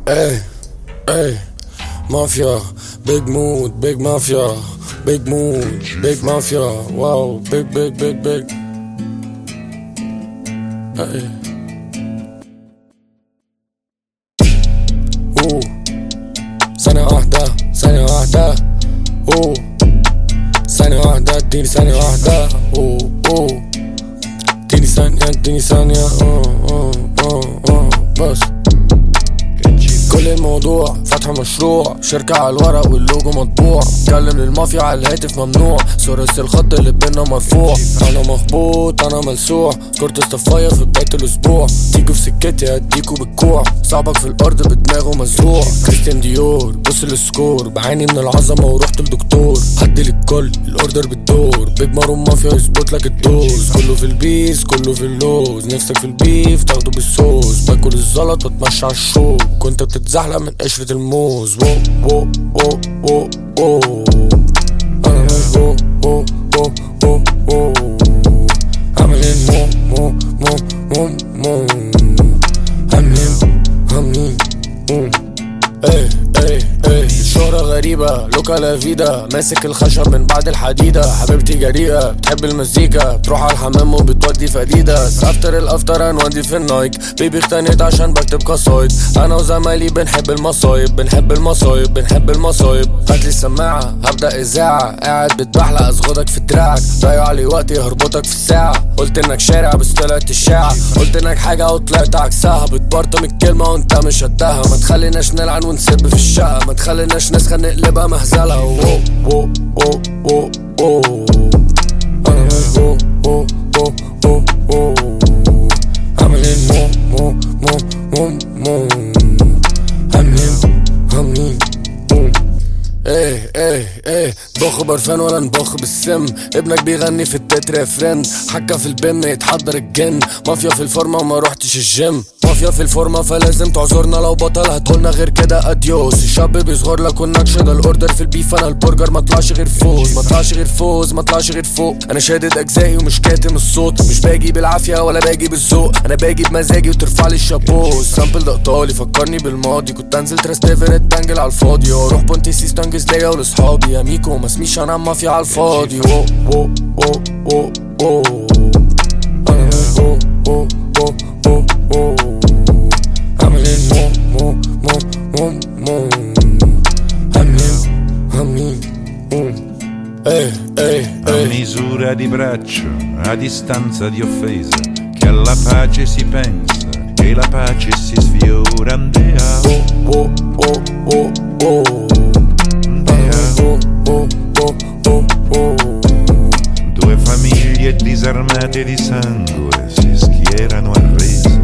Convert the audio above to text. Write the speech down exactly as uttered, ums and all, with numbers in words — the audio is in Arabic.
Ey, ey, mafia, big mood, big mafia, big mood, big mafia, wow, big, big, big, big. Ey. أوه. ثانية واحدة، ثانية واحدة، أوه. ثانية واحدة، اديني ثانية واحدة، أوه أوه. اديني ثانية، اديني ثانية، أوه أوه أوه أوه. بس كل الموضوع فتح مشروع، شركة على الورق واللوجو مطبوع، اتكلم للمافيا على الهاتف ممنوع، ثلاثي الخط اللي بينا مرفوع. انا مخبوط انا ملسوع، سكورت استفاية في بداية الاسبوع، تيجوا في سكتي هديكوا بالكوع، صاحبك في الارض بدماغه مزروع. كريستيان ديور بص للسكور، بعاني من العظمة ورحت لدكتور، حدي للكل الاوردر بالدور، بيج مارون مافيا يظبط لك الدوز، كله في البيس كله في اللوز، نفسك في البيف تاخده بالصوص، باكل الزلط واتمشى على الشوك، كنت بتتزحلق من قشرة الموز. وو وو وو وو وو انا مش وو وو وو وو وو عاملين مو مو مو مو مو عاملين عاملين ايه ايه ايه. الشهرة غريبة لوكا لا فيدا، ماسك الخشب من بعد الحديدة، حبيبتي جريئة بتحب المزيكا، بتروح على الحمام وبتودي فديدة، افتر الافتر هنودي في النايك، بيبي اختنيت عشان بكتب قصايد، انا وزمايلي بنحب المصايب بنحب المصايب بنحب المصايب. هاتلي السماعة هبدأ اذاعة، قاعد بتبحلق اسغدك في دراعك، ضيع لي وقتي هربطك في الساعة، قلت انك شارع بس طلعت الشاعة، قلت انك حاجة وطلعت عكسها، بتبرطم الكلمة وانت مش قدها، ما تخليناش نلعن ونسب في الشقة، ما تخليناش نسخة نقلبها مهزلة. وو وو وو وو وو انا مش وو وو وو وو وو عاملين مو مو مو مو مو عاملين عاملين ايه ايه ايه. بخ برفان ولا نبخ بالسم، ابنك بيغني في التتر يا فريند، حكا في البن يتحضر الجن، مافيا في الفورمة وما روحتش الجيم، مافيا في الفورمة فلازم تعذرنا، لو بطل هتقولنا غير كده اديوس، الشاب بيصغر لك والنكش ده الاوردر في البيف، انا البرجر ما طلعش غير فوز ما طلعش غير فوز ما طلعش غير فوق، انا شادد اجزائي ومش كاتم الصوت، مش باجي بالعافية ولا باجي بالذوق، انا باجي بمزاجي وترفع لي الشابوس، سامبل ده ايطالي فكرني بالماضي، كنت انزل تراستيفرت بانجل على الفاضي، واروح بونتي سيس تنجز ليا ولاصحابي، يا ميكو ما اسميش انا مافيا على الفاضي. وو وو وو وو وو انا مش وو وو وو وو وو عاملين مو مو مو مو مو عاملين عاملين ايه ايه a misura di braccio, a distanza di offesa, che alla pace si pensa, che la pace si sfiora. Andea, oh oh oh oh oh Andea, oh oh oh oh oh. Due famiglie disarmate di sangue si schierano a resa.